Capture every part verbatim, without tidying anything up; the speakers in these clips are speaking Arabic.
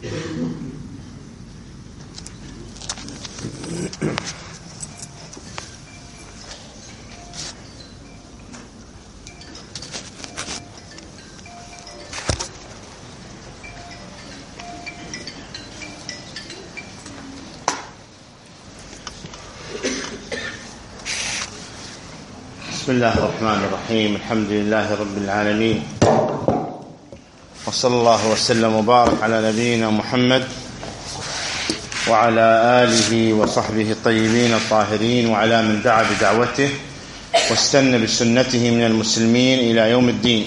بسم الله الرحمن الرحيم. الحمد لله رب العالمين، وصلى الله وسلم وبارك على نبينا محمد وعلى آله وصحبه الطيبين الطاهرين وعلى من دعا بدعوته واستنى بسنته من المسلمين إلى يوم الدين.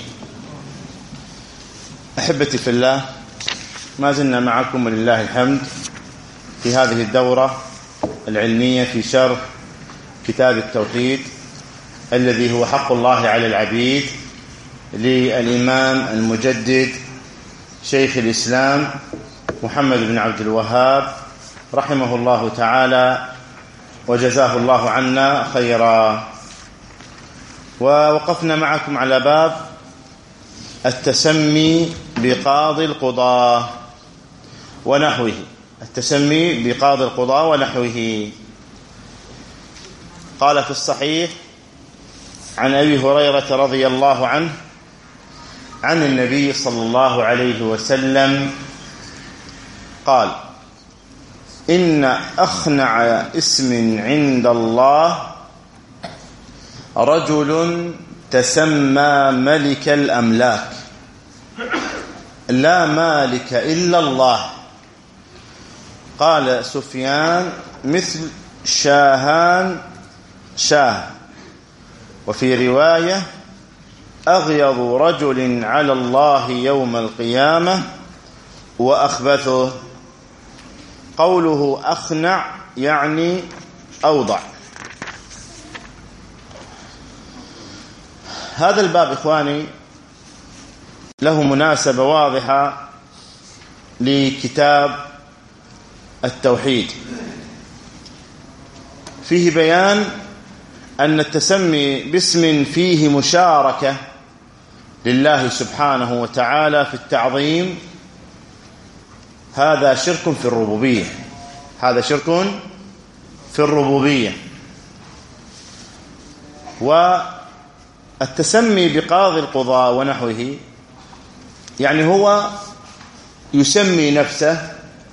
أحبتي في الله، ما زلنا معكم ولله الحمد في هذه الدورة العلمية في شرح كتاب التوحيد الذي هو حق الله على العبيد للإمام المجدد شيخ الإسلام محمد بن عبد الوهاب رحمه الله تعالى وجزاه الله عنا خيرا. ووقفنا معكم على باب التسمي بقاضي القضاة ونحوه التسمي بقاضي القضاة ونحوه. قال في الصحيح عن أبي هريرة رضي الله عنه عن النبي صلى الله عليه وسلم قال: إن أخنع اسم عند الله رجل تسمى ملك الأملاك لا مالك إلا الله. قال سفيان: مثل شاهان شاه. وفي رواية: أغيظ رجل على الله يوم القيامة وأخبثه. قوله أخنع يعني أوضع. هذا الباب إخواني له مناسبة واضحة لكتاب التوحيد، فيه بيان أن التسمي باسم فيه مشاركة لله سبحانه وتعالى في التعظيم هذا شرك في الربوبية هذا شرك في الربوبية. والتسمي بقاضي القضاء ونحوه يعني هو يسمي نفسه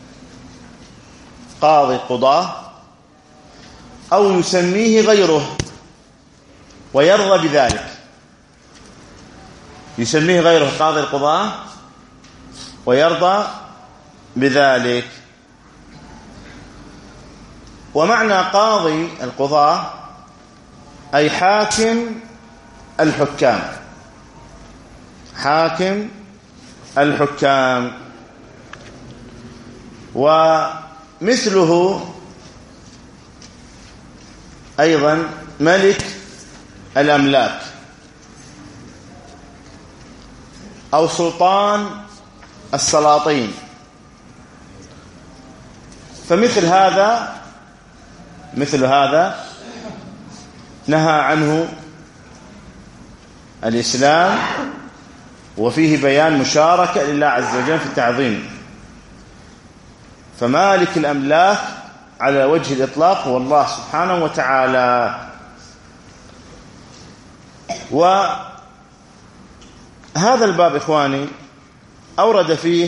قاضي القضاء أو يسميه غيره ويرضى بذلك. يسميه غيره قاضي القضاء ويرضى بذلك. ومعنى قاضي القضاء أي حاكم الحكام حاكم الحكام. ومثله أيضا ملك الأملاك أو سلطان السلاطين. فمثل هذا مثل هذا نهى عنه الإسلام، وفيه بيان مشاركة لله عز وجل في التعظيم. فمالك الأملاك على وجه الإطلاق هو الله سبحانه وتعالى. وهذا الباب إخواني أورد فيه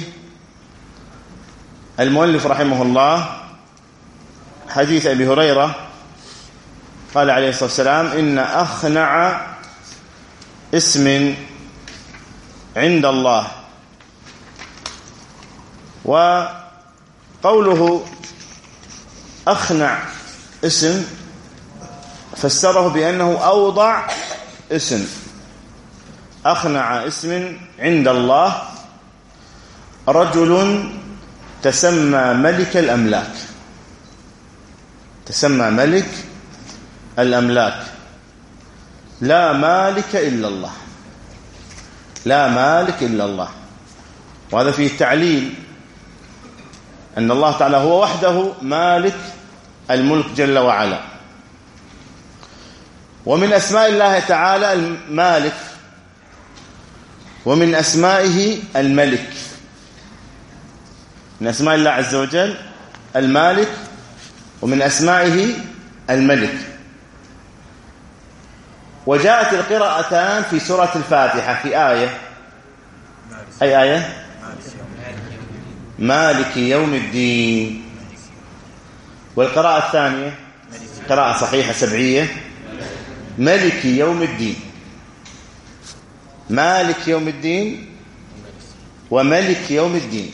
المؤلف رحمه الله حديث أبي هريرة قال عليه الصلاة والسلام: إن أخنع اسم عند الله. وقوله أخنع اسم فسره بأنه أوضع اسم. أخنع اسم عند الله رجل تسمى ملك الأملاك تسمى ملك الأملاك لا مالك إلا الله لا مالك إلا الله. وهذا فيه تعليل أن الله تعالى هو وحده مالك الملك جل وعلا. ومن أسماء الله تعالى المالك، ومن أسمائه الملك. من أسماء الله عز وجل المالك، ومن أسمائه الملك. وجاءت القراءتان في سورة الفاتحة في آية، أي آية؟ مالك يوم الدين. والقراءة الثانية قراءة صحيحة سبعية، ملك يوم الدين. مالك يوم الدين وملك يوم الدين.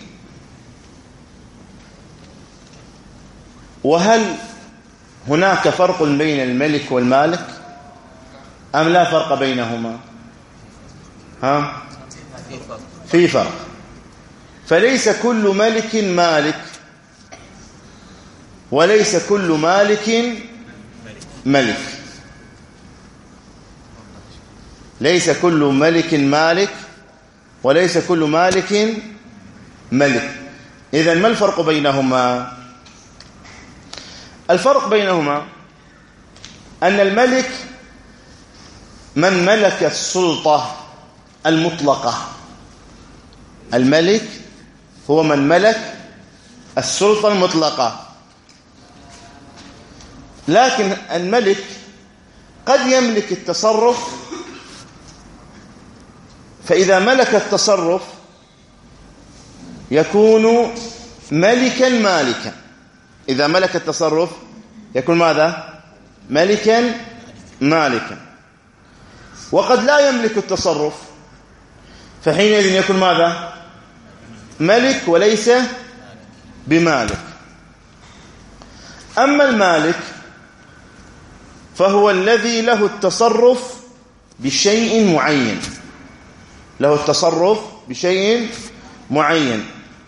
وهل هناك فرق بين الملك والمالك أم لا فرق بينهما؟ ها؟ في فرق. فليس كل ملك مالك، وليس كل مالك ملك. ليس كل ملك مالك، وليس كل مالك ملك. إذن ما الفرق بينهما؟ الفرق بينهما أن الملك من ملك السلطة المطلقة. الملك هو من ملك السلطة المطلقة. لكن الملك قد يملك التصرف، فإذا ملك التصرف يكون ملكا مالكا. إذا ملك التصرف يكون ماذا؟ ملكا مالكا. وقد لا يملك التصرف، فحينئذ يكون ماذا؟ ملك وليس بمالك. أما المالك فهو الذي له التصرف بشيء معين، له التصرف بشيء معين،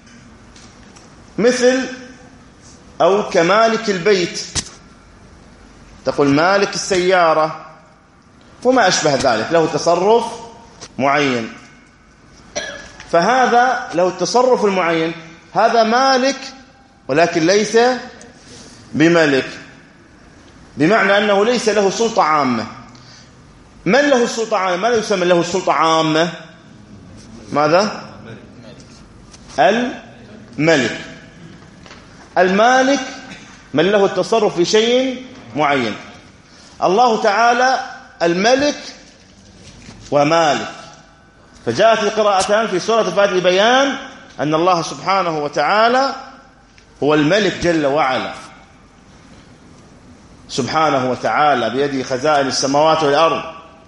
مثل أو كمالك البيت، تقول مالك السيارة وما أشبه ذلك، له تصرف معين. فهذا له التصرف المعين، هذا مالك ولكن ليس بملك، بمعنى أنه ليس له سلطة عامة. من له السلطة عامة؟ ماذا يسمى له السلطة عامة؟ ماذا؟ الملك. المالك من له التصرف في شيء معين. الله تعالى الملك ومالك. فجاءت القراءتان في سورة الفاتحة لبيان أن الله سبحانه وتعالى هو الملك جل وعلا، سبحانه وتعالى بيده خزائن السماوات والأرض،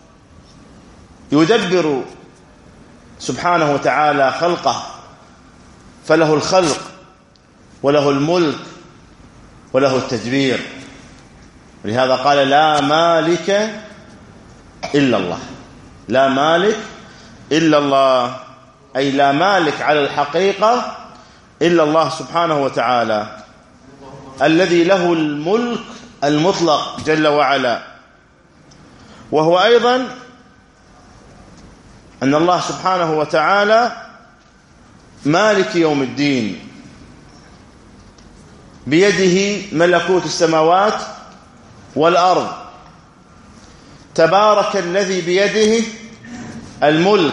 يدبر سبحانه وتعالى خلقه، فله الخلق وله الملك وله التدبير. ولهذا قال لا مالك إلا الله. لا مالك إلا الله، أي لا مالك على الحقيقة إلا الله سبحانه وتعالى الذي له الملك المطلق جل وعلا. وهو أيضا أن الله سبحانه وتعالى مالك يوم الدين، بيده ملكوت السماوات والأرض. تبارك الذي بيده الملك.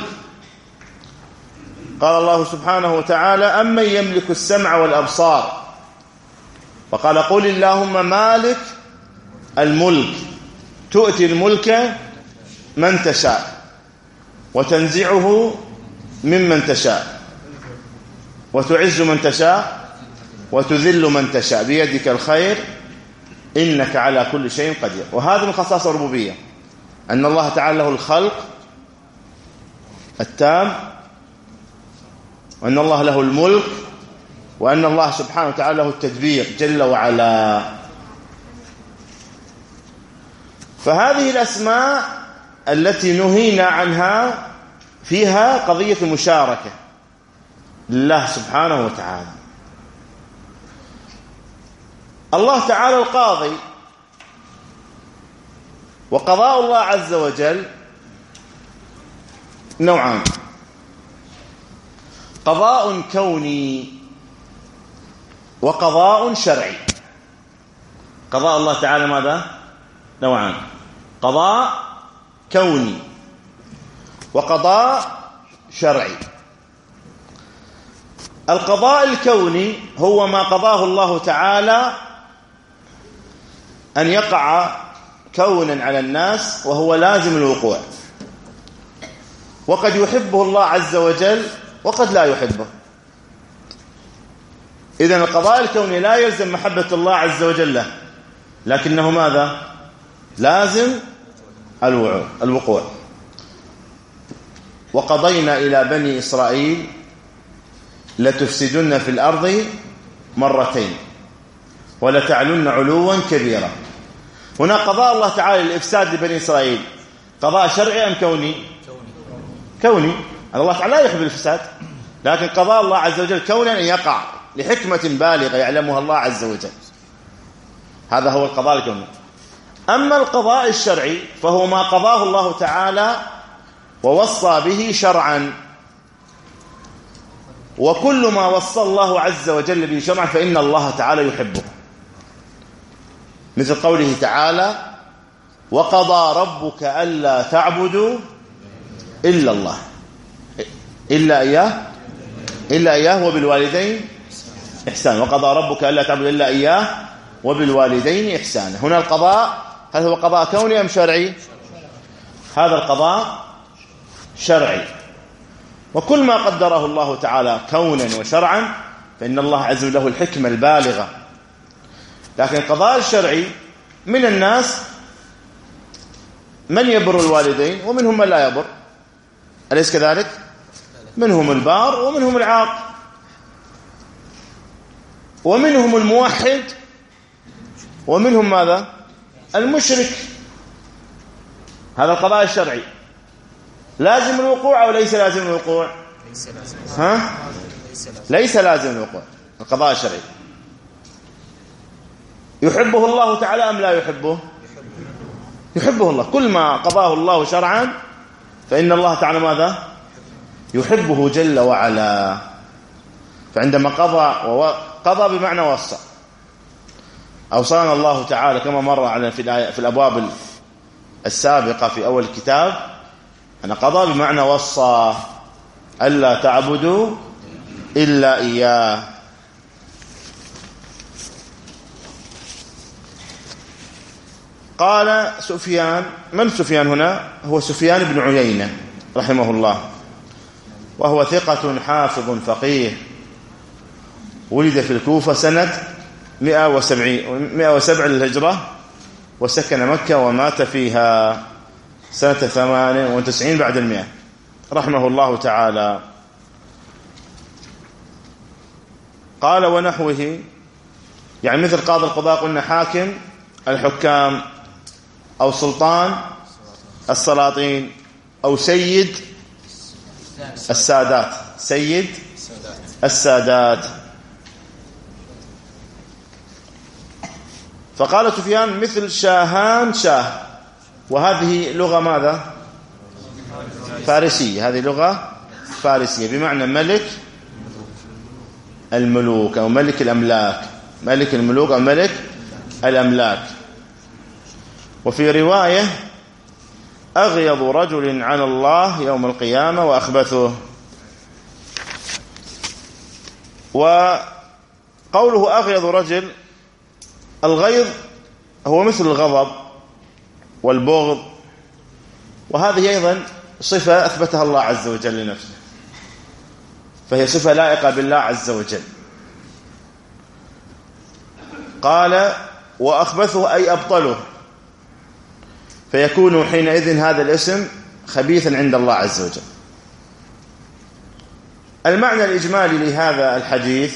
قال الله سبحانه وتعالى أمن يملك السمع والأبصار، وقال قل اللهم مالك الملك تؤتي الملك من تشاء وتنزعه ممن تشاء وتعز من تشاء وتذل من تشاء بيدك الخير إنك على كل شيء قدير. وهذا من خصائص الربوبية، أن الله تعالى له الخلق التام، وأن الله له الملك، وأن الله سبحانه وتعالى له التدبير جل وعلا. فهذه الأسماء التي نهينا عنها فيها قضية المشاركة لله سبحانه وتعالى. الله تعالى القاضي، وقضاء الله عز وجل نوعان: قضاء كوني وقضاء شرعي. قضاء الله تعالى ماذا؟ نوعان: قضاء كوني وقضاء شرعي. القضاء الكوني هو ما قضاه الله تعالى أن يقع كونا على الناس وهو لازم الوقوع، وقد يحبه الله عز وجل وقد لا يحبه. إذن القضاء الكوني لا يلزم محبة الله عز وجل له، لكنه ماذا؟ لازم الوقوع. وقضينا إلى بني إسرائيل لتفسدن في الأرض مرتين ولتعلن علوا كبيرا. هنا قضاء الله تعالى الإفساد لبني إسرائيل قضاء شرعي أم كوني؟ كوني. الله تعالى لا يحب الفساد، لكن قضاء الله عز وجل كونا أن يقع لحكمة بالغة يعلمها الله عز وجل. هذا هو القضاء الكوني. أما القضاء الشرعي فهو ما قضاه الله تعالى ووصى به شرعا، وكل ما وصى الله عز وجل به شرعا فإن الله تعالى يحبه، مثل قوله تعالى: وقضى ربك ألا تعبدوا إلا الله إلا إياه إلا إياه وبالوالدين إحسانا. وقضى ربك ألا تعبدوا إلا إياه وبالوالدين إحسانا. هنا القضاء هل هو قضاء كوني أم شرعي؟ هذا القضاء شرعي، وكل ما قدره الله تعالى كونا وشرعا فإن الله عز وجل له الحكمة البالغة. لكن القضاء الشرعي من الناس من يبر الوالدين ومنهم من لا يبر، أليس كذلك؟ منهم البار ومنهم العاق، ومنهم الموحد ومنهم ماذا؟ المشرك. هذا القضاء الشرعي لازم الوقوع أو ليس لازم الوقوع؟ ها؟ ليس لازم الوقوع. القضاء الشرعي يحبه الله تعالى أم لا يحبه؟ يحبه الله. كل ما قضاه الله شرعا فإن الله تعالى ماذا؟ يحبه جل وعلا. فعندما قضى وقضى بمعنى وصى، أوصانا الله تعالى كما مر على في الأبواب السابقة في أول الكتاب أن قضى بمعنى وصى ألا تعبدوا إلا إياه. قال سفيان، من سفيان هنا؟ هو سفيان بن عيينة رحمه الله، وهو ثقة حافظ فقيه، ولد في الكوفة سنة مئة وسبع للهجرة، وسكن مكة ومات فيها سنة ثمان وتسعين بعد المئة رحمه الله تعالى. قال ونحوه، يعني مثل قاضي القضاء قلنا حاكم الحكام، أو سلطان السلاطين، أو سيد السادات، سيد السادات. فقال سفيان مثل شاهان شاه، وهذه لغة ماذا؟ فارسية. هذه لغة فارسية بمعنى ملك الملوك أو ملك الأملاك، ملك الملوك أو ملك الأملاك. وفي رواية أغيض رجل على الله يوم القيامة وأخبثه. وقوله أغيض رجل، الغيظ هو مثل الغضب والبغض، وهذه أيضا صفة أثبتها الله عز وجل لنفسه، فهي صفة لائقة بالله عز وجل. قال وأخبثه أي أبطله، فيكون حينئذ هذا الاسم خبيثا عند الله عز وجل. المعنى الإجمالي لهذا الحديث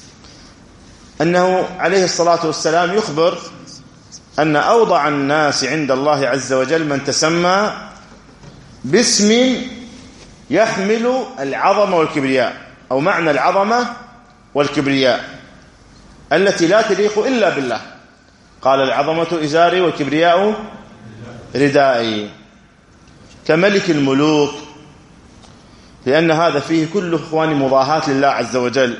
أنه عليه الصلاة والسلام يخبر أن أوضع الناس عند الله عز وجل من تسمى باسم يحمل العظمة والكبرياء، أو معنى العظمة والكبرياء التي لا تليق إلا بالله. قال العظمة إزاري والكبرياء ردائي، كملك الملوك، لأن هذا فيه كل إخوان مضاهاة لله عز وجل،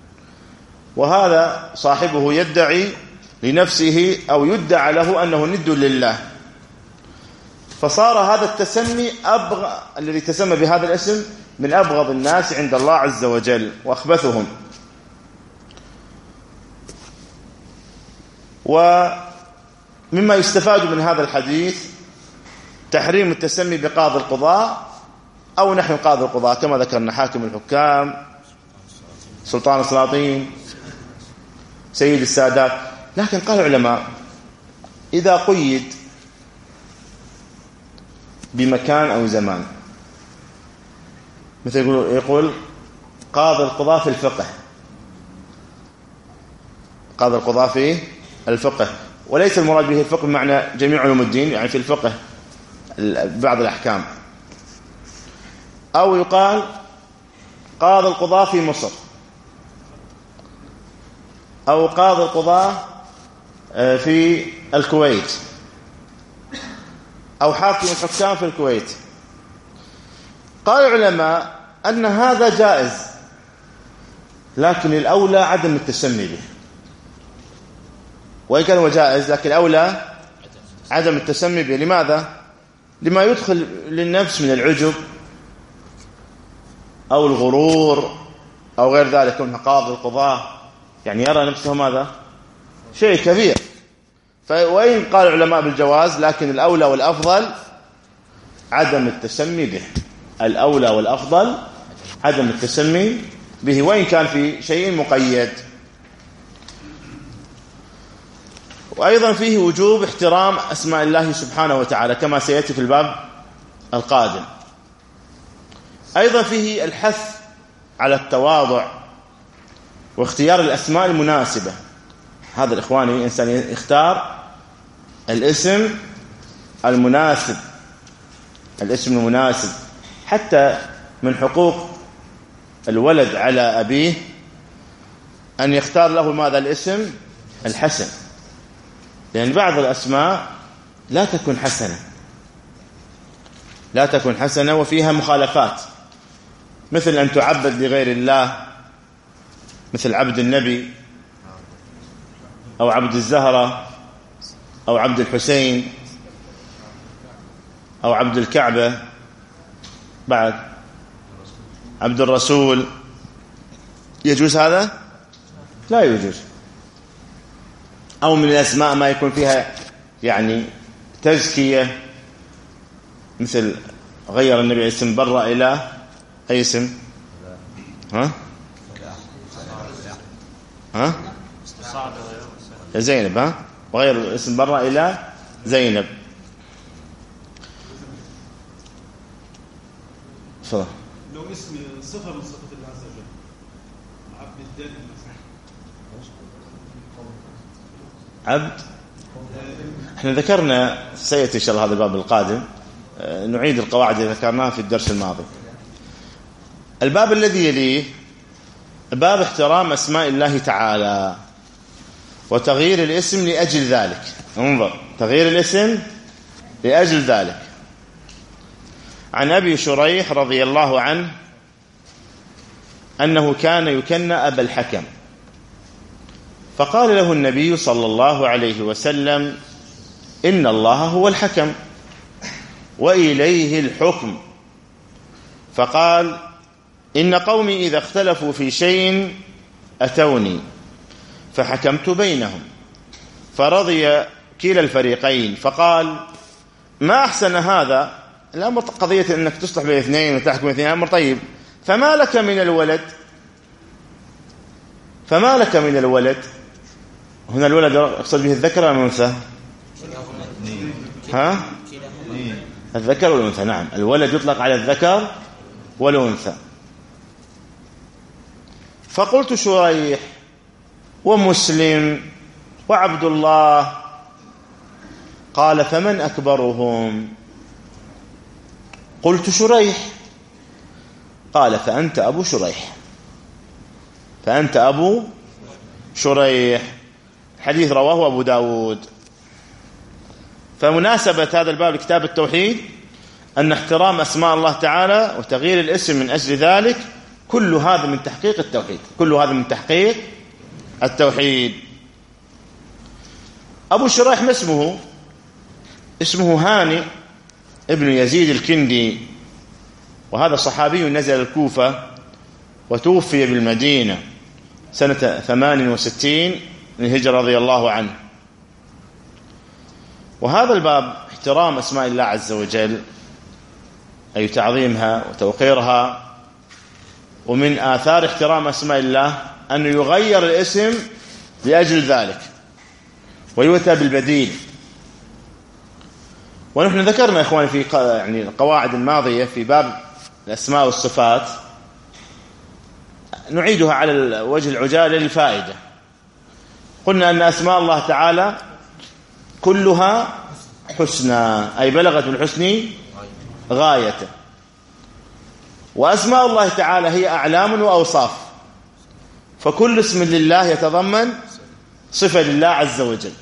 وهذا صاحبه يدعي لنفسه أو يدعى له أنه ند لله، فصار هذا التسمي أبغى، الذي تسمى بهذا الاسم من أبغض الناس عند الله عز وجل وأخبثهم. ومما يستفاد من هذا الحديث تحريم التسمي بقاضي القضاء أو نحو قاضي القضاء كما ذكرنا، حاكم الحكام، سلطان السلاطين، سيد السادات. لكن قال العلماء إذا قيد بمكان أو زمان، مثل يقول, يقول قاضي القضاء في الفقه، قاضي القضاء في الفقه، وليس المراد به الفقه بمعنى جميع علوم الدين، يعني في الفقه بعض الأحكام. أو يقال قاضي القضاء في مصر، أو قاضي القضاء في الكويت، أو حاكم الحكام في الكويت. قال العلماء أن هذا جائز، لكن الأولى عدم التسمي به. وإن كان هو جائز لكن الأولى عدم التسمي به. لماذا؟ لما يدخل للنفس من العجب أو الغرور أو غير ذلك. كونه قاضي القضاء يعني يرى نفسه ماذا؟ شيء كبير. وإن قال العلماء بالجواز، لكن الأولى والأفضل عدم التسمي به. الأولى والأفضل عدم التسمي به، وإن كان في شيء مقيد. وأيضا فيه وجوب احترام أسماء الله سبحانه وتعالى كما سيأتي في الباب القادم. أيضا فيه الحث على التواضع واختيار الأسماء المناسبة. هذا الإخواني الإنسان يختار الاسم المناسب، الاسم المناسب. حتى من حقوق الولد على أبيه أن يختار له ماذا؟ الاسم الحسن، لأن بعض الأسماء لا تكون حسنة، لا تكون حسنة وفيها مخالفات، مثل أن تعبد لغير الله، مثل عبد النبي أو عبد الزهرة أو عبد الحسين أو عبد الكعبة، بعد عبد الرسول. يجوز هذا؟ لا يجوز. أو من الأسماء ما يكون فيها يعني تزكية، مثل غير النبي اسم برة إلى أي اسم؟ ها؟ ها؟ زينب. ها؟ وغير اسم برة إلى زينب. فضل. لو اسم صفة من صفات الله عز وجل، عبد الدائم مثلا. عبد. احنا ذكرنا سيأتي إن شاء الله هذا الباب القادم، نعيد القواعد اللي ذكرناها في الدرس الماضي. الباب الذي يليه باب احترام أسماء الله تعالى وتغيير الاسم لأجل ذلك. انظر، تغيير الاسم لأجل ذلك. عن أبي شريح رضي الله عنه أنه كان يكنى أبا الحكم، فقال له النبي صلى الله عليه وسلم: إن الله هو الحكم وإليه الحكم. فقال: إن قومي إذا اختلفوا في شيء أتوني فحكمت بينهم، فرضي كلا الفريقين. فقال: ما أحسن هذا الأمر، قضية أنك تصلح بين اثنين وتحكم اثنين أمر طيب، فما لك من الولد؟ فما لك من الولد؟ هنا الولد يقصد به الذكر أم الأنثى؟ ها؟ الذكر والأنثى. نعم، الولد يطلق على الذكر والأنثى. فقلت شريح ومسلم وعبد الله. قال: فمن أكبرهم؟ قلت: شريح. قال: فأنت أبو شريح، فأنت أبو شريح. حديث رواه أبو داود. فمناسبة هذا الباب لكتاب التوحيد أن احترام أسماء الله تعالى وتغيير الاسم من أجل ذلك، كل هذا من تحقيق التوحيد، كل هذا من تحقيق التوحيد. أبو شريح ما اسمه؟ اسمه هاني ابن يزيد الكندي، وهذا صحابي نزل الكوفة وتوفي بالمدينة سنة ثمان وستين من الهجرة رضي الله عنه. وهذا الباب احترام أسماء الله عز وجل، أي تعظيمها وتوقيرها، ومن آثار احترام أسماء الله أن يغير الاسم لأجل ذلك ويؤتى بالبديل. ونحن ذكرنا إخواني في يعني القواعد الماضية في باب الأسماء والصفات، نعيدها على وجه العجالة للفائدة. قلنا أن أسماء الله تعالى كلها حسنى، أي بلغت الحسن غايته، وأسماء الله تعالى هي أعلام وأوصاف، فكل اسم لله يتضمن صفة لله عز وجل.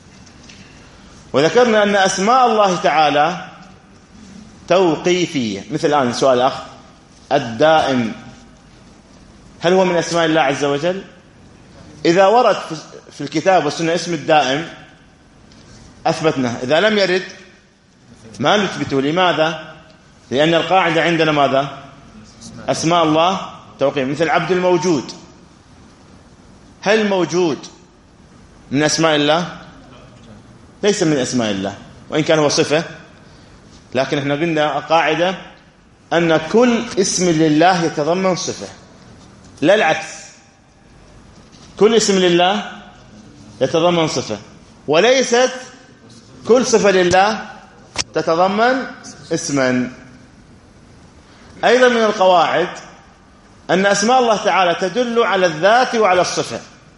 وذكرنا أن أسماء الله تعالى توقيفية، مثل الآن سؤال الأخ الدائم، هل هو من أسماء الله عز وجل؟ إذا ورد في الكتاب والسنة اسم الدائم أثبتنا، إذا لم يرد ما نثبته. لماذا؟ لأن القاعدة عندنا ماذا؟ أسماء الله توقيف. مثل عبد الموجود، هل الموجود من أسماء الله؟ ليس من أسماء الله، وإن كان هو صفة، لكن احنا قلنا قاعدة أن كل اسم لله يتضمن صفة، لا العكس. كل اسم لله يتضمن صفة، وليست كل صفة لله تتضمن اسما. أيضا من القواعد أن أسماء الله تعالى تدل على الذات وعلى الصفة،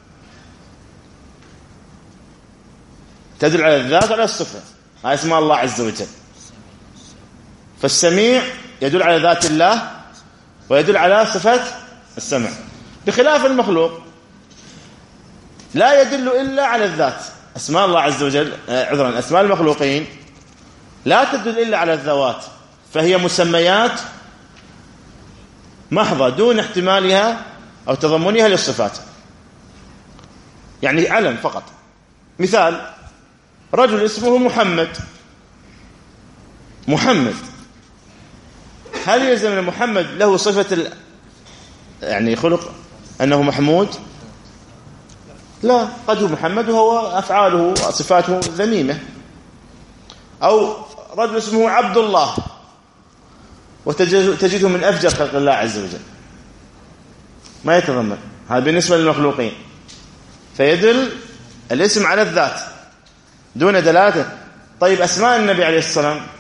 تدل على الذات وعلى الصفة، هذه أسماء الله عز وجل. فالسميع يدل على ذات الله ويدل على صفة السمع، بخلاف المخلوق لا يدل إلا على الذات. أسماء الله عز وجل عذرا أسماء المخلوقين لا تدل إلا على الذوات، فهي مسميات محضة دون احتمالها أو تضمنها للصفات، يعني علم فقط. مثال رجل اسمه محمد، محمد، هل يلزم أن محمد له صفة ال... يعني خلق أنه محمود؟ لا، قد هو محمد وهو أفعاله وصفاته ذميمة. أو رجل اسمه عبد الله وتجده من أفجر خلق الله عز وجل، ما يتضمن، هذا بالنسبة للمخلوقين. فيدل الاسم على الذات دون دلالته. طيب أسماء النبي عليه الصلاة والسلام،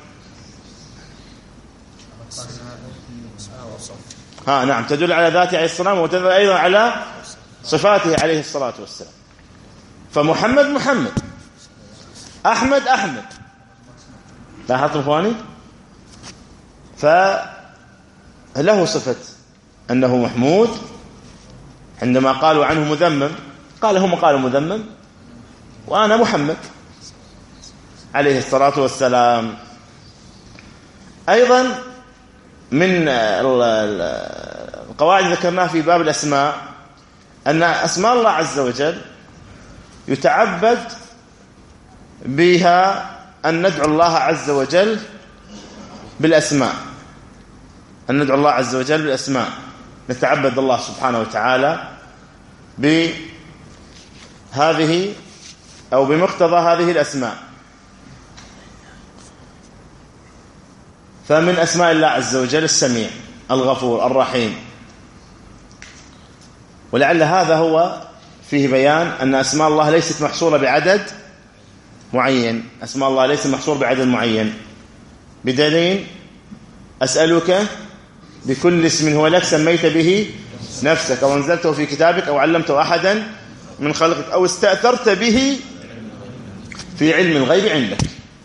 ها نعم تدل على ذاته عليه الصلاة والسلام، وتدل أيضا على صفاته عليه الصلاة والسلام. فمحمد محمد، أحمد أحمد، لاحظتم إخواني؟ فله صفة أنه محمود. عندما قالوا عنه مذمم قال هم قالوا مذمم وأنا محمد عليه الصلاة والسلام. أيضا من القواعد ذكرناها في باب الأسماء أن أسماء الله عز وجل يتعبد بها أن ندعو الله عز وجل بالأسماء، أن ندعو الله عز وجل بالأسماء، نتعبد الله سبحانه وتعالى بهذه أو بمقتضى هذه الأسماء. فمن أسماء الله عز وجل السميع، الغفور، الرحيم. ولعل هذا هو فيه بيان أن أسماء الله ليست محصورة بعدد معين، أسماء الله ليست محصورة بعدد معين، بدليل أسألك بكل اسم هو لك سميت به نفسك أو أنزلته في كتابك أو علمته أحدا من خلقك أو استأثرت به في علم الغيب عندك.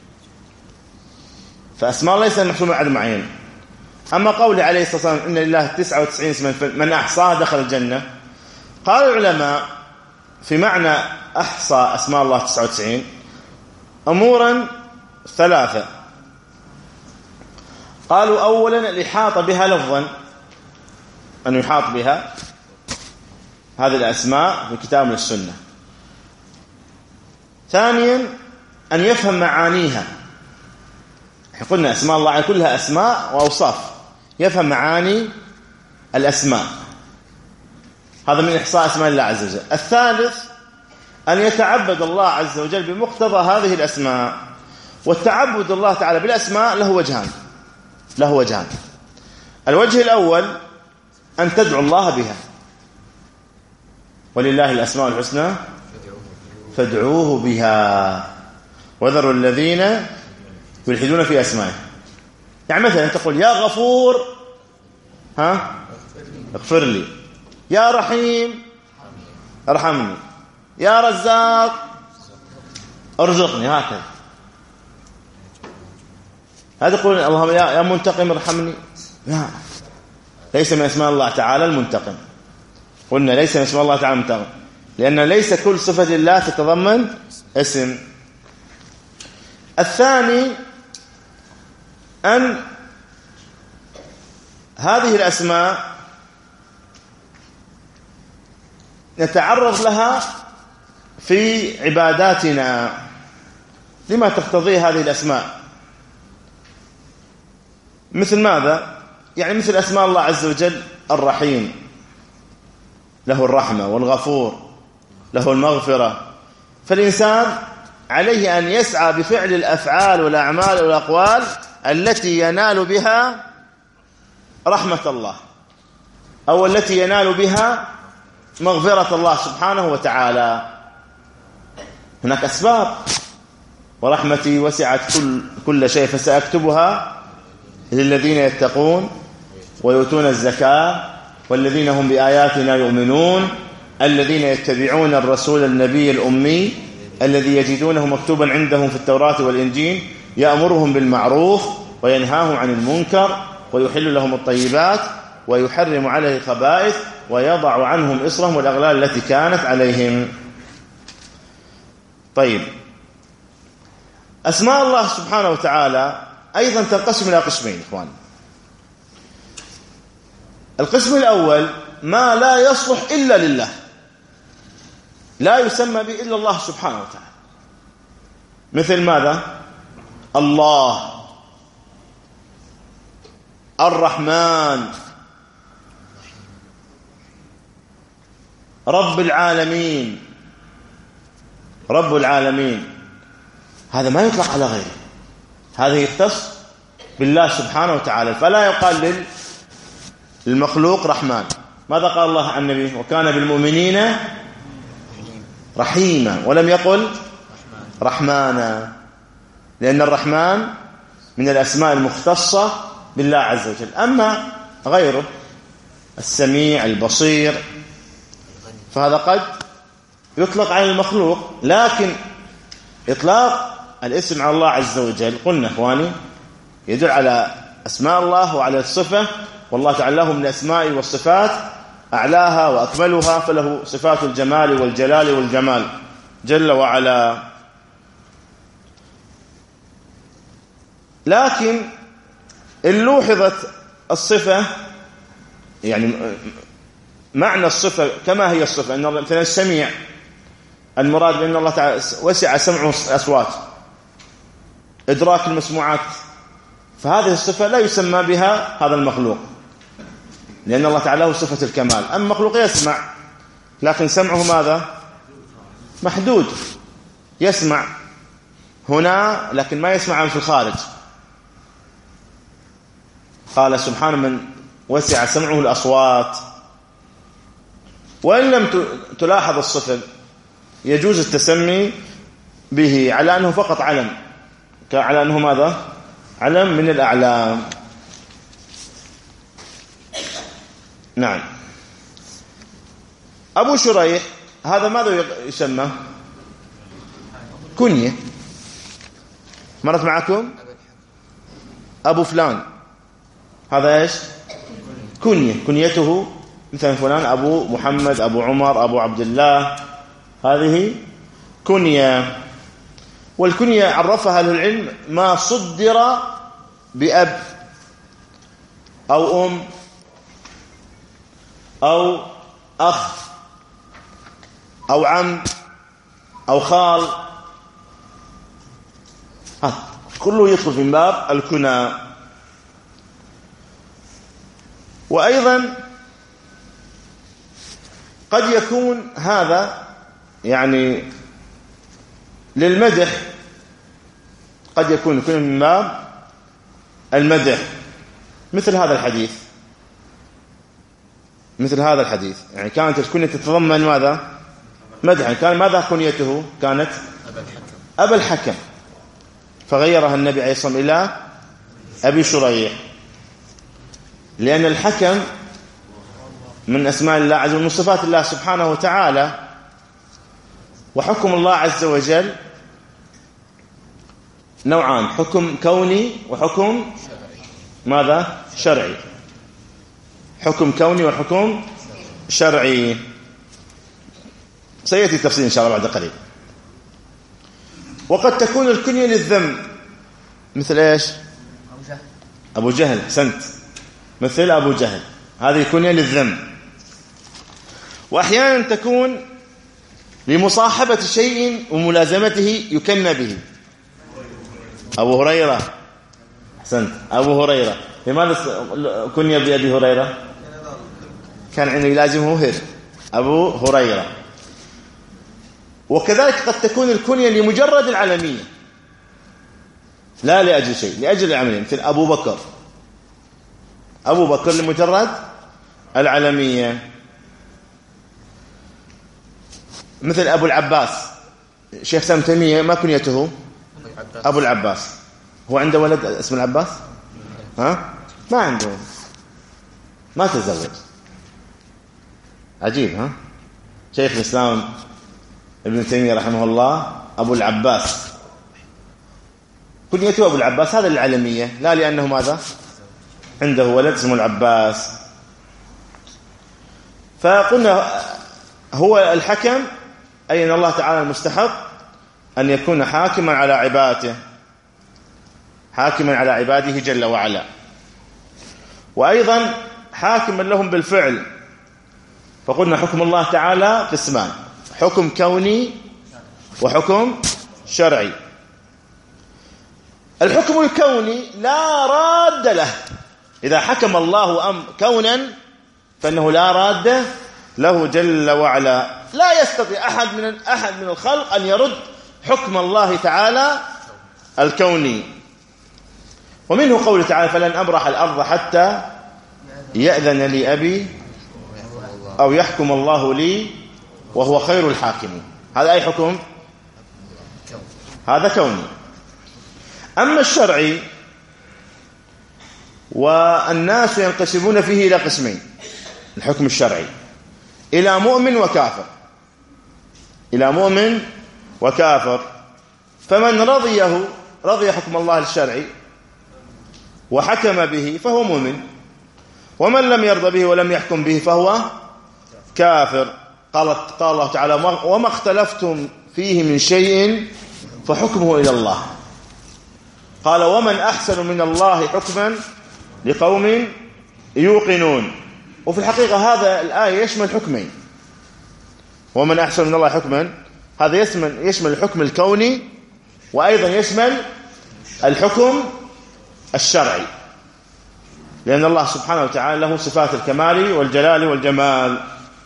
فأسماء الله ليست محصورة بعدد معين. أما قوله عليه الصلاة والسلام إن لله تسعة وتسعين اسما من أحصاها دخل الجنة، قال العلماء في معنى أحصى أسماء الله تسعة وتسعين أمورا ثلاثة. قالوا أولا الإحاطة بها لفظا، أن يحاط بها هذه الأسماء في الكتاب والسنة. ثانيا أن يفهم معانيها، قلنا أسماء الله كلها أسماء وأوصاف، يفهم معاني الأسماء. هذا من إحصاء أسماء الله عز وجل. الثالث أن يتعبد الله عز وجل بمقتضى هذه الأسماء. والتعبد الله تعالى بالأسماء له وجهان له وجهان الوجه الأول أن تدعو الله بها، ولله الأسماء الحسنى فادعوه بها وذروا الذين يلحدون في أسمائه. يعني مثلا تقول يا غفور ها اغفر لي، يا رحيم ارحمني، يا رزاق ارزقني، هكذا. هذا يقول اللهم يا منتقم ارحمني، لا، ليس من اسماء الله تعالى المنتقم. قلنا ليس من اسماء الله تعالى المنتقم لأن ليس كل صفة لله تتضمن اسم. الثاني أن هذه الأسماء نتعرض لها في عباداتنا لما تقتضيه هذه الأسماء. مثل ماذا؟ يعني مثل أسماء الله عز وجل الرحيم، له الرحمة، والغفور له المغفرة. فالإنسان عليه أن يسعى بفعل الأفعال والأعمال والأقوال التي ينال بها رحمة الله أو التي ينال بها مغفرة الله سبحانه وتعالى. هناك أسباب، ورحمتي وسعت كل, كل شيء فسأكتبها للذين يتقون ويؤتون الزكاة والذين هم بآياتنا يؤمنون الذين يتبعون الرسول النبي الأمي الذي يجدونه مكتوبا عندهم في التوراة والإنجيل يأمرهم بالمعروف وينهاهم عن المنكر ويحل لهم الطيبات ويحرم عليه الخبائث ويضع عنهم إصرهم والأغلال التي كانت عليهم. طيب، أسماء الله سبحانه وتعالى أيضا تنقسم إلى قسمين إخوان. القسم الأول ما لا يصلح إلا لله، لا يسمى به إلا الله سبحانه وتعالى. مثل ماذا؟ الله، الرحمن، رب العالمين. رب العالمين هذا ما يطلق على غيره، هذا يختص بالله سبحانه وتعالى. فلا يقال للمخلوق رحمن. ماذا قال الله عن النبي؟ وكان بالمؤمنين رحيما، ولم يقل رحمانا، لأن الرحمن من الأسماء المختصة بالله عز وجل. أما غيره السميع البصير فهذا قد يطلق على المخلوق، لكن إطلاق الاسم على الله عز وجل قلنا إخواني يدل على أسماء الله وعلى الصفة، والله تعالى له من الأسماء والصفات أعلاها وأكملها، فله صفات الجمال والجلال والجمال جل وعلا. لكن إن لوحظت الصفة، يعني معنى الصفة كما هي الصفة، أن مثلا السميع المراد بأن الله تعالى وسع سمعه أصوات، إدراك المسموعات، فهذه الصفة لا يسمى بها هذا المخلوق، لأن الله تعالى له صفة الكمال. أما المخلوق يسمع لكن سمعه ماذا؟ محدود، يسمع هنا لكن ما يسمع في الخارج. قال سبحانه من وسع سمعه الأصوات. وإن لم تلاحظ الصفة يجوز التسمي به على أنه فقط علم، على أنه ماذا؟ علم من الأعلام. نعم. أبو شريح هذا ماذا يسمى؟ كنية. مرت معكم؟ أبو فلان هذا إيش؟ كنية، كنيته مثلا فلان أبو محمد، أبو عمر، أبو عبد الله، هذه كنية. والكنية عرفها أهل العلم ما صدر بأب أو أم أو أخ أو عم أو خال، هذا كله يدخل في باب الكنى. وأيضا قد يكون هذا يعني للمدح، قد يكون يكون من باب المدح، مثل هذا الحديث مثل هذا الحديث يعني كانت الكنية تتضمن ماذا؟ مدحا. كان ماذا كنيته؟ كانت أبا الحكم، فغيرها النبي عليه الصلاة والسلام إلى أبي شريح، لأن الحكم من أسماء الله عز وجل، من صفات الله سبحانه وتعالى. وحكم الله عز وجل نوعان: حكم كوني وحكم ماذا؟ شرعي. حكم كوني وحكم شرعي، سيأتي التفصيل إن شاء الله بعد قليل. وقد تكون الكنية للذم، مثل إيش؟ أبو جهل. أحسنت، مثل أبو جهل، هذه كنية للذم. وأحيانا تكون لمصاحبة شيء وملازمته يكنى به. أبو هريرة. أحسنت، أبو هريرة. لماذا كنية بأبي هريرة؟ كان عنده يلازمه هر، أبو هريرة. وكذلك قد تكون الكنية لمجرد العلمية، لا لأجل شيء، لأجل العلمية، مثل أبو بكر. أبو بكر لمجرد العلمية. مثل أبو العباس. شيخ سام تيمية ما كنيته؟ أبو العباس. هو عنده ولد اسم العباس؟ ها؟ ما عنده، ما تزوج. عجيب. ها؟ شيخ الإسلام ابن تيمية رحمه الله أبو العباس، كنيته أبو العباس، هذا العلمية، لا لأنه ماذا؟ عنده ولد اسمه العباس. فقلنا هو الحكم، أي أن الله تعالى المستحق أن يكون حاكما على عباده، حاكما على عباده جل وعلا. وأيضا حاكما لهم بالفعل. فقلنا حكم الله تعالى قسمان: حكم كوني وحكم شرعي. الحكم الكوني لا راد له، إذا حكم الله أم كونا فإنه لا راد له جل وعلا. لا يستطيع أحد من أحد من الخلق أن يرد حكم الله تعالى الكوني. ومنه قوله تعالى: فلن أبرح الأرض حتى يأذن لي أبي أو يحكم الله لي وهو خير الحاكمين. هذا أي حكم؟ هذا كوني. أما الشرعي والناس ينقسمون فيه إلى قسمين: الحكم الشرعي إلى مؤمن وكافر، إلى مؤمن وكافر. فمن رضيه رضي حكم الله الشرعي وحكم به فهو مؤمن، ومن لم يرضى به ولم يحكم به فهو كافر. قال قال الله تعالى: وما اختلفتم فيه من شيء فحكمه إلى الله. قال: ومن أحسن من الله حكما لقوم يوقنون. وفي الحقيقة هذا الآية يشمل حكمين: ومن أحسن من الله حكما، هذا يشمل يشمل الحكم الكوني، وأيضا يشمل الحكم الشرعي، لأن الله سبحانه وتعالى له صفات الكمال والجلال والجمال.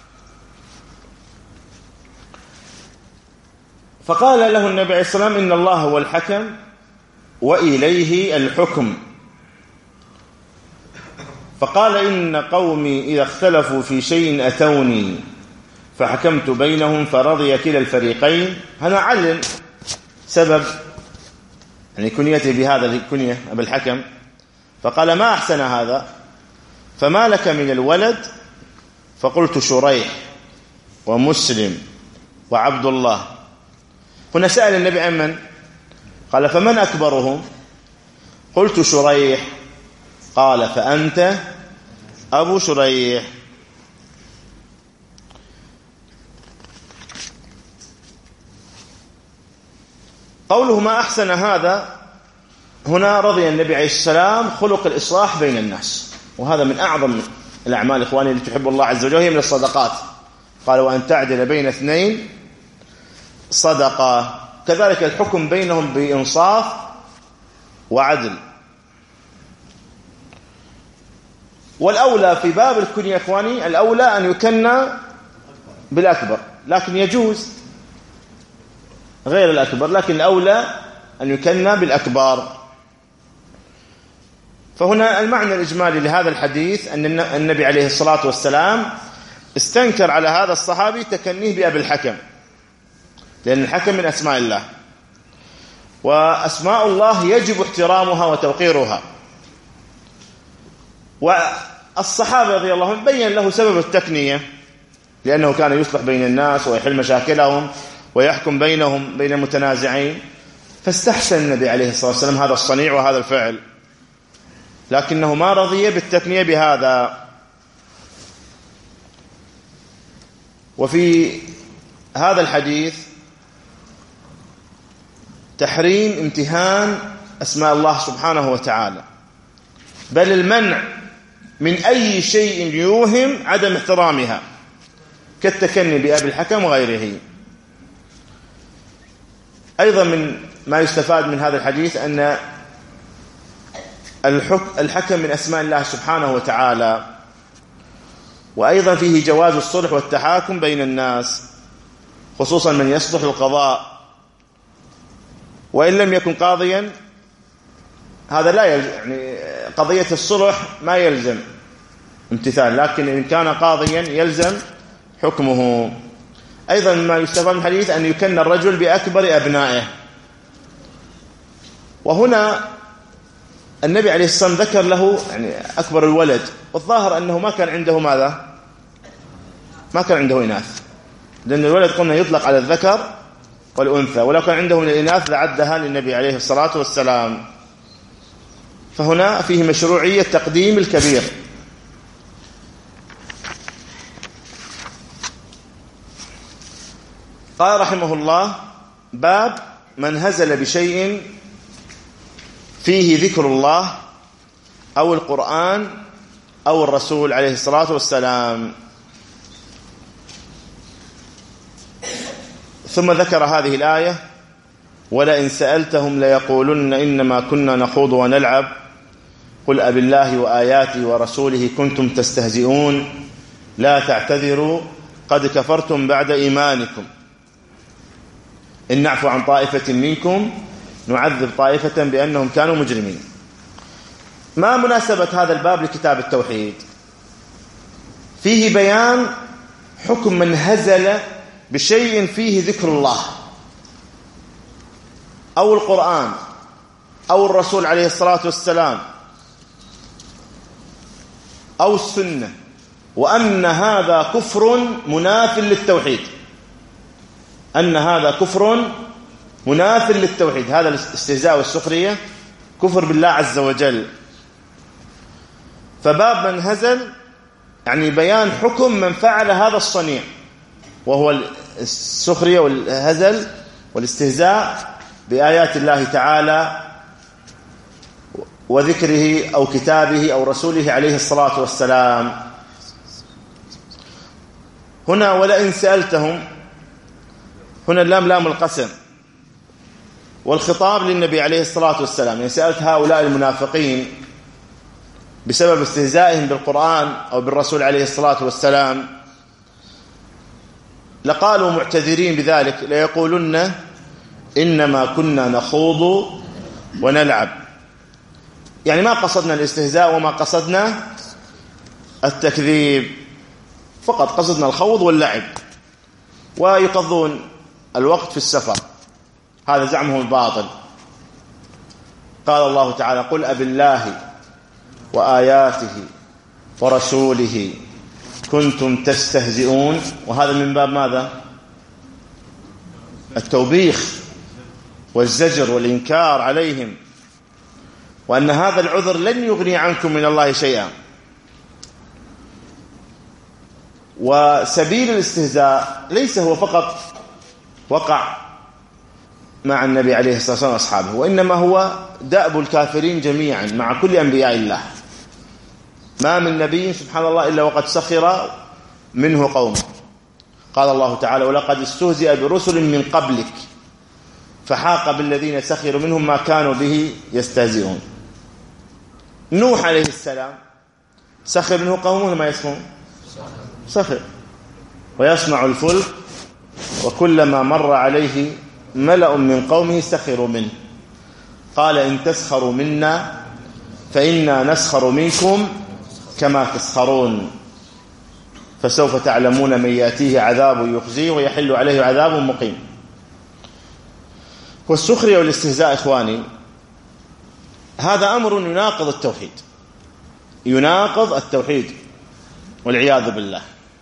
فقال له النبي عليه الصلاة والسلام: إن الله هو الحكم وإليه الحكم. فقال: إن قومي إذا اختلفوا في شيء أتوني فحكمت بينهم فرضي كلا الفريقين. هنا علم سبب يعني كنيته بهذا الكنية أبو الحكم. فقال: ما أحسن هذا، فما لك من الولد؟ فقلت: شريح ومسلم وعبد الله. هنا سأل النبي عن من؟ قال: فمن أكبرهم؟ قلت: شريح. قال: فأنت أبو شريح. قوله ما أحسن هذا، هنا رضي النبي عليه السلام خلق الإصلاح بين الناس، وهذا من أعظم الأعمال إخواني اللي تحب الله عز وجل، هي من الصدقات. قال: وأن تعدل بين اثنين صدقة. كذلك الحكم بينهم بإنصاف وعدل. والأولى في باب الكنية إخواني الأولى أن يكنى بالأكبر، لكن يجوز غير الأكبر، لكن الأولى أن يكنى بالأكبر. فهنا المعنى الإجمالي لهذا الحديث أن النبي عليه الصلاة والسلام استنكر على هذا الصحابي تكنيه بأبي الحكم، لأن الحكم من أسماء الله، وأسماء الله يجب احترامها وتوقيرها. والصحابة رضي الله عنهم بين له سبب التكنية، لأنه كان يصلح بين الناس ويحل مشاكلهم ويحكم بينهم بين المتنازعين، فاستحسن النبي عليه الصلاة والسلام هذا الصنيع وهذا الفعل، لكنه ما رضي بالتكنية بهذا. وفي هذا الحديث تحريم امتهان أسماء الله سبحانه وتعالى، بل المنع من أي شيء يوهم عدم احترامها كالتكني بأبي الحكم وغيره. أيضا من ما يستفاد من هذا الحديث أن الحكم من أسماء الله سبحانه وتعالى، وأيضا فيه جواز الصلح والتحاكم بين الناس، خصوصا من يصلح القضاء، وإن لم يكن قاضيا هذا لا يلزم، يعني قضية الصلح ما يلزم امتثال، لكن إن كان قاضيا يلزم حكمه. أيضا ما يستفاد من الحديث أن يكن الرجل بأكبر أبنائه، وهنا النبي عليه الصلاة والسلام ذكر له يعني أكبر الولد، والظاهر أنه ما كان عنده ماذا؟ ما كان عنده إناث، لأن الولد قلنا يطلق على الذكر والأنثى، ولو كان عنده من الإناث لعدها للنبي عليه الصلاة والسلام. فهنا فيه مشروعية تقديم الكبير. قال رحمه الله: باب من هزل بشيء فيه ذكر الله أو القرآن أو الرسول عليه الصلاة والسلام. ثم ذكر هذه الآية: ولئن سألتهم ليقولن إنما كنا نخوض ونلعب قل أب الله وآياته ورسوله كنتم تستهزئون لا تعتذروا قد كفرتم بعد إيمانكم إن نعفو عن طائفة منكم نعذب طائفة بأنهم كانوا مجرمين. ما مناسبة هذا الباب لكتاب التوحيد؟ فيه بيان حكم من هزل بشيء فيه ذكر الله أو القرآن أو الرسول عليه الصلاة والسلام أو السنة، وأن هذا كفر مناف للتوحيد، أن هذا كفر مناف للتوحيد. هذا الاستهزاء والسخرية كفر بالله عز وجل. فباب من هزل يعني بيان حكم من فعل هذا الصنيع، وهو السخرية والهزل والاستهزاء بآيات الله تعالى وذكره أو كتابه أو رسوله عليه الصلاة والسلام. هنا ولئن سألتهم، هنا اللام لام القسم، والخطاب للنبي عليه الصلاة والسلام. يعني سألت هؤلاء المنافقين بسبب استهزائهم بالقرآن أو بالرسول عليه الصلاة والسلام، لقالوا معتذرين بذلك ليقولن إنما كنا نخوض ونلعب، يعني ما قصدنا الاستهزاء وما قصدنا التكذيب، فقط قصدنا الخوض واللعب، ويقضون الوقت في السفر. هذا زعمهم الباطل. قال الله تعالى: قل أب الله وآياته ورسوله كنتم تستهزئون. وهذا من باب ماذا؟ التوبيخ والزجر والإنكار عليهم، وأن هذا العذر لن يغني عنكم من الله شيئا. وسبيل الاستهزاء ليس هو فقط وقع مع النبي عليه الصلاة والسلام وأصحابه، وإنما هو دأب الكافرين جميعا مع كل أنبياء الله. ما من نبي سبحان الله إلا وقد سخر منه قوم. قال الله تعالى: ولقد استهزئ برسل من قبلك فحاق بالذين سخروا منهم ما كانوا به يستهزئون. نوح عليه السلام سخر منه قومه ما يسخرون سخر. ويصنع الفلك وكلما مر عليه ملأ من قومه سخروا منه قال إن تسخروا منا فإنا نسخر منكم كما تسخرون فسوف تعلمون من يأتيه عذاب يخزيه ويحل عليه عذاب مقيم. والسخرية والاستهزاء إخواني هذا أمر يناقض التوحيد يناقض التوحيد والعياذ بالله،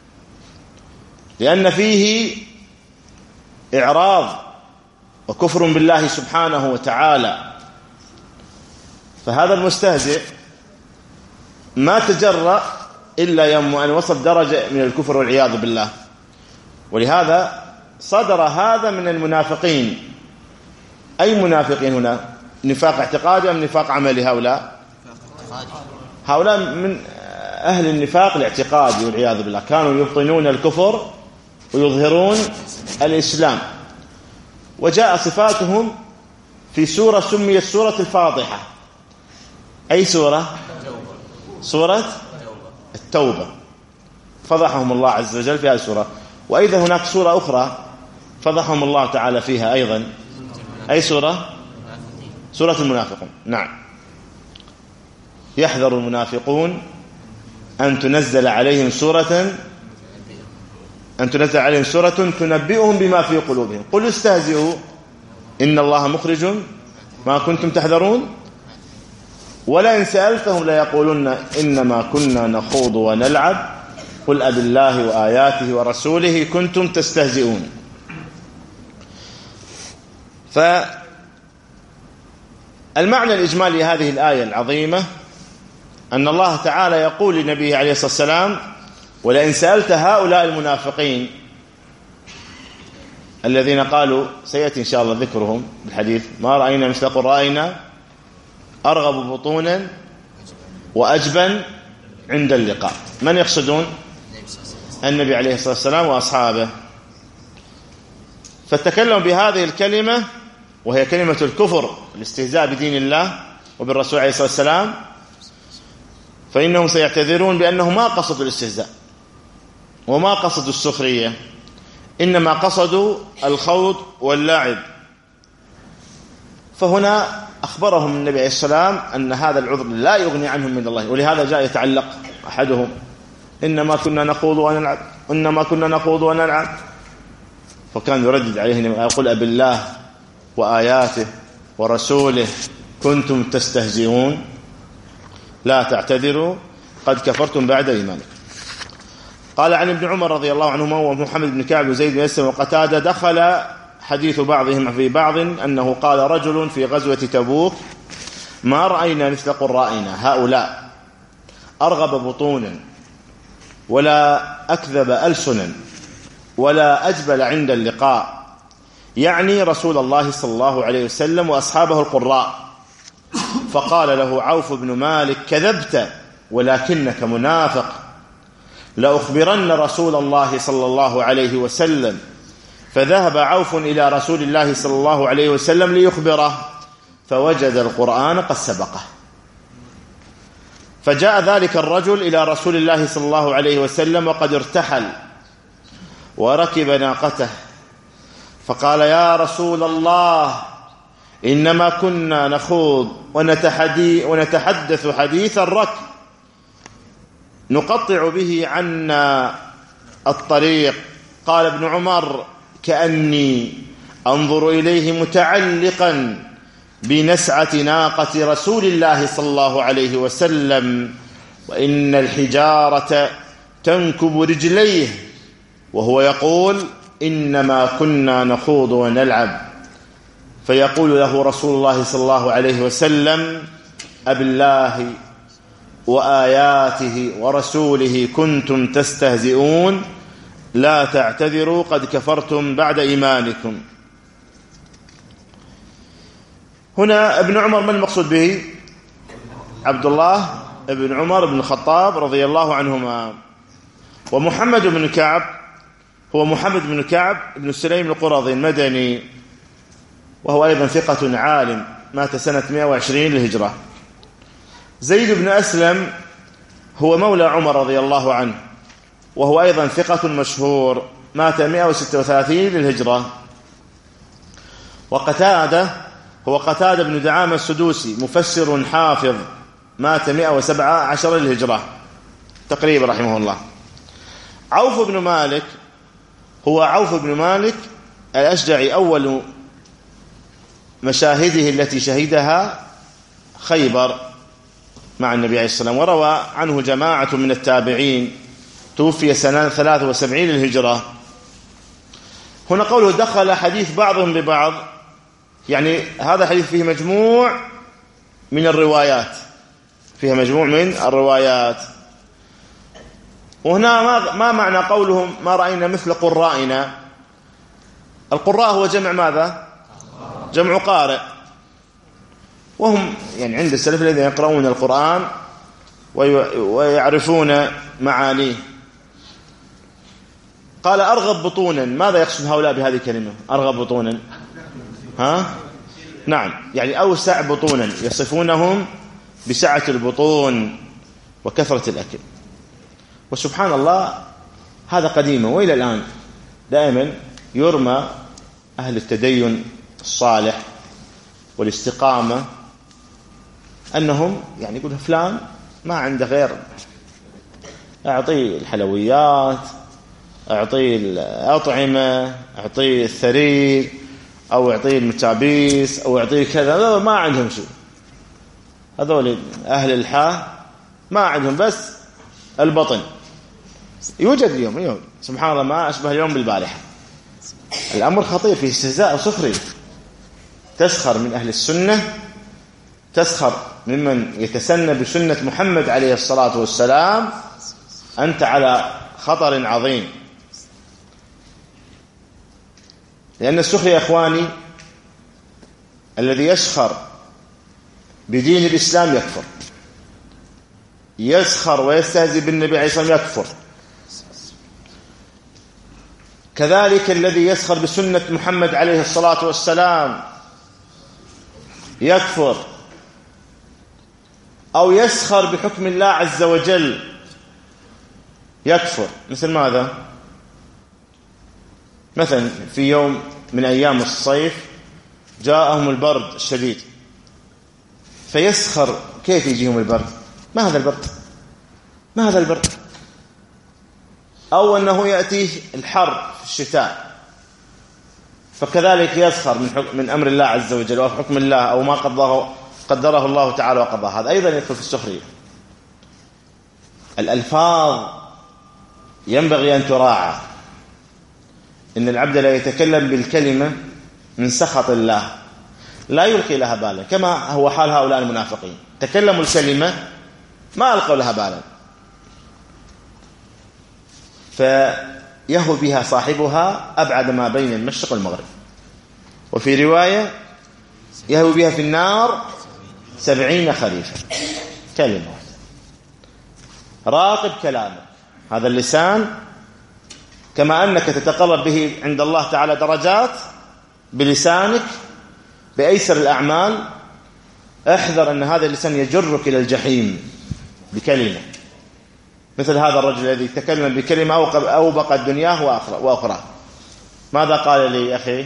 لأن فيه إعراض وكفر بالله سبحانه وتعالى. فهذا المستهزئ ما تجرأ إلا يوم أن وصل درجة من الكفر والعياذ بالله. ولهذا صدر هذا من المنافقين. أي منافقين هنا؟ نفاق اعتقادي أم نفاق عملي؟ هؤلاء هؤلاء من أهل النفاق الاعتقادي والعياذ بالله، كانوا يبطنون الكفر ويظهرون الإسلام. وجاء صفاتهم في سورة سميت سورة الفاضحة. أي سورة؟ سورة التوبة. فضحهم الله عز وجل في هذه السورة. وإذا هناك سورة أخرى فضحهم الله تعالى فيها أيضا. أي سورة؟ سورة المنافقون. نعم. يحذر المنافقون أن تنزل عليهم سورة أن تنزل عليهم سورة تنبئهم بما في قلوبهم قل استهزئوا إن الله مخرج ما كنتم تحذرون ولئن سألتهم ليقولن إنما كنا نخوض ونلعب قل أب الله وآياته ورسوله كنتم تستهزئون. فالمعنى الإجمالي لهذه الآية العظيمة أن الله تعالى يقول لنبيه عليه الصلاة والسلام ولئن سألت هؤلاء المنافقين الذين قالوا سيأتي إن شاء الله ذكرهم بالحديث ما رأينا مثل قرائنا أرغب بطونا وأجبن عند اللقاء. من يقصدون؟ النبي عليه الصلاة والسلام وأصحابه. فالتكلم بهذه الكلمة وهي كلمة الكفر الاستهزاء بدين الله وبالرسول عليه الصلاة والسلام فإنهم سيعتذرون بأنه ما قصدوا الاستهزاء وما قصدوا السخرية إنما قصدوا الخوض واللعب. فهنا أخبرهم النبي عليه السلام أن هذا العذر لا يغني عنهم من الله. ولهذا جاء يتعلق أحدهم إنما كنا نخوض ونلعب إنما كنا نخوض ونلعب فكان يردد عليهم يقول أب الله وآياته ورسوله كنتم تستهزئون لا تعتذروا قد كفرتم بعد إيمانكم. قال عن ابن عمر رضي الله عنهما ومحمد بن كعب وزيد بن أسلم وقتادة دخل حديث بعضهم في بعض أنه قال رجل في غزوة تبوك ما رأينا مثل قرائنا هؤلاء أرغب بطونا ولا أكذب ألسنا ولا أجبل عند اللقاء يعني رسول الله صلى الله عليه وسلم وأصحابه القراء. فقال له عوف بن مالك كذبت ولكنك منافق لأخبرن رسول الله صلى الله عليه وسلم. فذهب عوف إلى رسول الله صلى الله عليه وسلم ليخبره فوجد القرآن قد سبقه. فجاء ذلك الرجل إلى رسول الله صلى الله عليه وسلم وقد ارتحل وركب ناقته فقال يا رسول الله إنما كنا نخوض ونتحدث حديث الركب نقطع به عنا الطريق. قال ابن عمر كأني أنظر إليه متعلقا بنسعة ناقة رسول الله صلى الله عليه وسلم وإن الحجارة تنكب رجليه وهو يقول إنما كنا نخوض ونلعب. فيقول له رسول الله صلى الله عليه وسلم أب الله وآياته ورسوله كنتم تستهزئون لا تعتذروا قد كفرتم بعد إيمانكم. هنا ابن عمر من المقصود به؟ عبد الله ابن عمر بن الخطاب رضي الله عنهما. ومحمد بن كعب هو محمد بن كعب بن سليم القرظي المدني وهو أيضا ثقة عالم مات سنة مئة وعشرين للهجرة. زيد بن أسلم هو مولى عمر رضي الله عنه، وهو أيضا ثقة مشهور، مات مئة وستة وثلاثين للهجرة. وقتادة هو قتادة بن دعامة السدوسي، مفسر حافظ، مات مئة وسبعة عشر للهجرة تقريبا رحمه الله. عوف بن مالك هو عوف بن مالك الأشجعي، أول مشاهده التي شهدها خيبر مع النبي عليه الصلاة والسلام، وروى عنه جماعة من التابعين، توفي سنة ثلاثة وسبعين للهجرة. هنا قوله دخل حديث بعضهم ببعض، يعني هذا حديث فيه مجموع من الروايات، فيها مجموع من الروايات. وهنا ما, ما معنى قولهم ما رأينا مثل قرائنا؟ القراء هو جمع ماذا؟ جمع قارئ، وهم يعني عند السلف الذين يقرؤون القرآن ويعرفون معانيه. قال أرغب بطونا، ماذا يقصد هؤلاء بهذه الكلمة أرغب بطونا؟ ها؟ نعم، يعني أوسع بطونا، يصفونهم بسعة البطون وكثرة الأكل. وسبحان الله هذا قديما وإلى الآن دائما يرمى أهل التدين الصالح والاستقامة أنهم يعني يقول فلان ما عنده غير أعطيه الحلويات، أعطيه الأطعمة، أعطيه الثريد، أو أعطيه المتابيس، أو أعطيه كذا. هذول ما عندهم شيء، هذول أهل الحاه ما عندهم بس البطن. يوجد اليوم اليوم سبحان الله ما أشبه اليوم بالبارحة. الأمر خطير، فيه استهزاء وسخرية. تسخر من أهل السنة، تسخر ممن يتسنى بسنة محمد عليه الصلاة والسلام، أنت على خطر عظيم. لأن السخر يا إخواني الذي يسخر بدين الإسلام يكفر، يسخر ويستهزئ بالنبي عليه الصلاة والسلام يكفر. كذلك الذي يسخر بسنة محمد عليه الصلاة والسلام يكفر، أو يسخر بحكم الله عز وجل يكفر. مثل ماذا؟ مثلا في يوم من أيام الصيف جاءهم البرد الشديد، فيسخر كيف يجيهم البرد؟ ما هذا البرد؟ ما هذا البرد؟ أو أنه يأتيه الحر في الشتاء، فكذلك يسخر من, من أمر الله عز وجل أو حكم الله أو ما قدره, قدره الله تعالى وقضاه. هذا أيضا يدخل في السخرية. الألفاظ ينبغي أن تراعى. إن العبد لا يتكلم بالكلمة من سخط الله، لا يلقي لها بالا، كما هو حال هؤلاء المنافقين، تكلموا الكلمة ما ألقوا لها بالا، فيهوي بها صاحبها أبعد ما بين المشرق والمغرب. وفي رواية يهوي بها في النار سبعين خريفا. كلمة راقب كلامك، هذا اللسان كما أنك تتقرب به عند الله تعالى درجات بلسانك بأيسر الأعمال، احذر أن هذا اللسان يجرك إلى الجحيم بكلمة. مثل هذا الرجل الذي تكلم بكلمة أوبقت دنياه وأخرى. ماذا قال لي أخي؟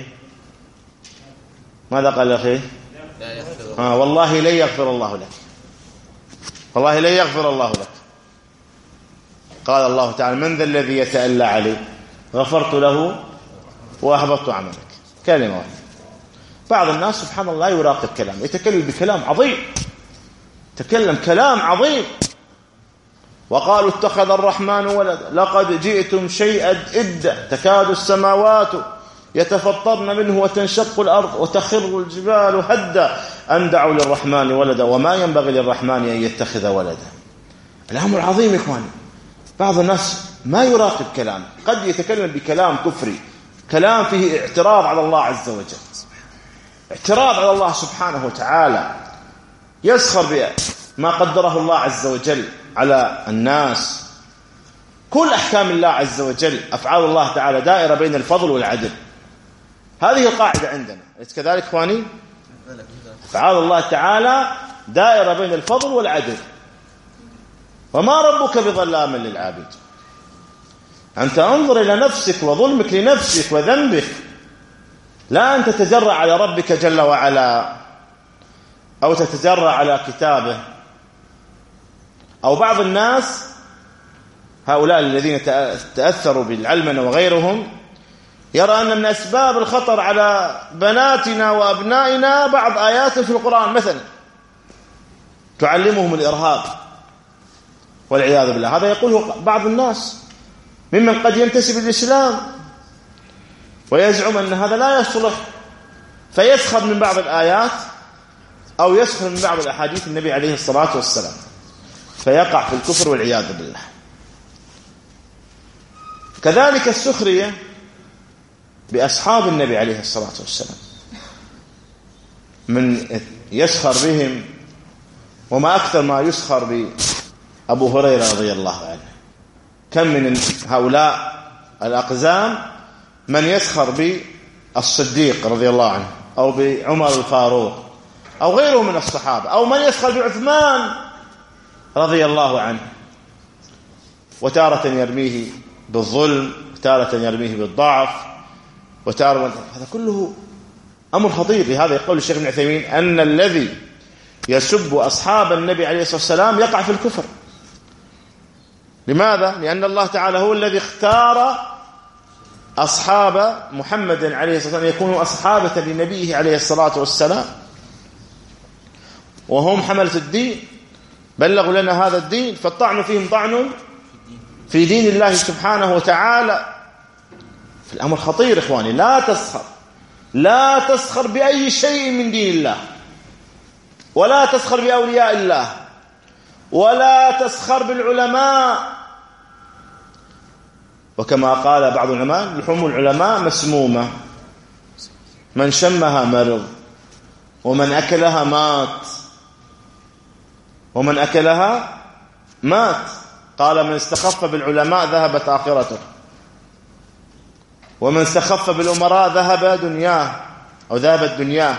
ماذا قال أخي؟ آه والله لن يغفر الله لك، والله لن يغفر الله لك. قال الله تعالى من ذا الذي يتألى عليه؟ غفرت له وأحبطت عملك. كلمة واحدة. بعض الناس سبحان الله يراقب كلام، يتكلم بكلام عظيم، تكلم كلام عظيم. وقالوا اتخذ الرحمن ولدا لقد جئتم شيئا إدا تكاد السماوات يتفطرن منه وتنشق الأرض وتخر الجبال هدا أن دعوا للرحمن ولدا وما ينبغي للرحمن أن يتخذ ولدا. الأمر عظيم يا إخواني. بعض الناس ما يراقب كلام، قد يتكلم بكلام كفري، كلام فيه اعتراض على الله عز وجل، اعتراض على الله سبحانه وتعالى، يسخر بما قدره الله عز وجل على الناس. كل أحكام الله عز وجل أفعال الله تعالى دائرة بين الفضل والعدل. هذه القاعدة عندنا، أليس كذلك إخواني؟ أفعال الله تعالى دائرة بين الفضل والعدل. وما ربك بظلام للعابد. أنت انظر إلى نفسك وظلمك لنفسك وذنبك، لا أن تتجرأ على ربك جل وعلا أو تتجرأ على كتابه. أو بعض الناس هؤلاء الذين تأثروا بالعلمنة وغيرهم يرى أن من أسباب الخطر على بناتنا وأبنائنا بعض آيات في القرآن مثلا تعلمهم الإرهاب والعياذ بالله. هذا يقوله بعض الناس ممن قد ينتسب للإسلام ويزعم أن هذا لا يصلح، فيسخر من بعض الآيات أو يسخر من بعض الأحاديث النبي عليه الصلاة والسلام، فيقع في الكفر والعياذ بالله. كذلك السخرية بأصحاب النبي عليه الصلاة والسلام، من يسخر بهم، وما أكثر ما يسخر بأبو هريرة رضي الله عنه. كم من هؤلاء الأقزام من يسخر بالصديق رضي الله عنه أو بعمر الفاروق أو غيره من الصحابة، أو من يسخر بعثمان رضي الله عنه، وتارة يرميه بالظلم وتارة يرميه بالضعف وتارة. هذا كله أمر خطير. لهذا يقول الشيخ ابن عثيمين أن الذي يسب أصحاب النبي عليه الصلاة والسلام يقع في الكفر. لماذا؟ لأن الله تعالى هو الذي اختار أصحاب محمد عليه الصلاة والسلام يكونوا أصحابة لنبيه عليه الصلاة والسلام، وهم حملة الدين، بلغوا لنا هذا الدين، فالطعن فيهم طعن في دين الله سبحانه وتعالى. الأمر خطير إخواني. لا تسخر، لا تسخر بأي شيء من دين الله، ولا تسخر بأولياء الله، ولا تسخر بالعلماء. وكما قال بعض العلماء لحوم العلماء مسمومة، من شمها مرض ومن أكلها مات، ومن أكلها مات. قال من استخف بالعلماء ذهبت آخرته، ومن استخف بالأمراء ذهب دنياه أو ذهبت دنياه.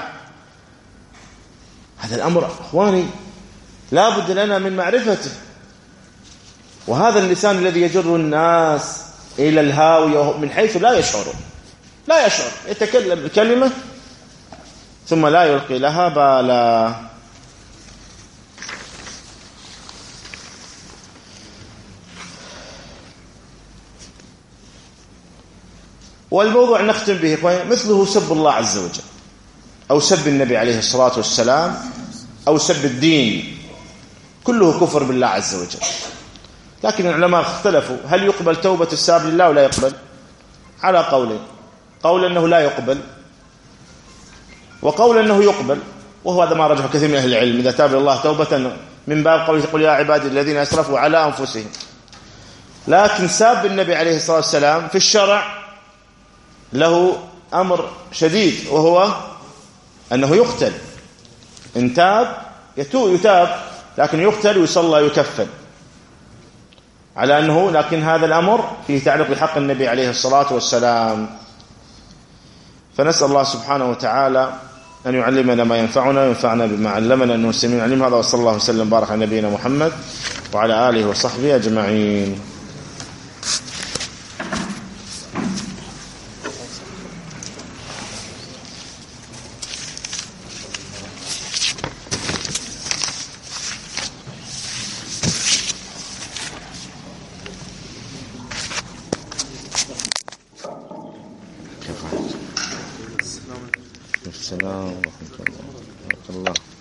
هذا الأمر أخواني لا بد لنا من معرفته. وهذا اللسان الذي يجر الناس إلى الهاوية من حيث لا يشعرون، لا يشعر، يتكلم الكلمة ثم لا يلقي لها بالا. والموضوع نختم به مثله سب الله عز وجل، أو سب النبي عليه الصلاة والسلام، أو سب الدين، كله كفر بالله عز وجل. لكن العلماء اختلفوا هل يقبل توبة الساب لله ولا يقبل؟ على قولين، قول أنه لا يقبل، وقول أنه يقبل، وهو هذا ما رجح كثير من أهل العلم. إذا تاب الله توبة من باب قوله يقول يا عبادي الذين أسرفوا على أنفسهم. لكن ساب النبي عليه الصلاة والسلام في الشرع له أمر شديد، وهو أنه يقتل. إن تاب يتاب، لكن يقتل ويصلى ويكفن على أنه، لكن هذا الأمر فيه تعلق بحق النبي عليه الصلاة والسلام. فنسأل الله سبحانه وتعالى أن يعلمنا ما ينفعنا وينفعنا بما علمنا، أنه السميع العليم. هذا وصلى الله وسلم بارك على نبينا محمد وعلى آله وصحبه أجمعين. السلام ورحمة الله.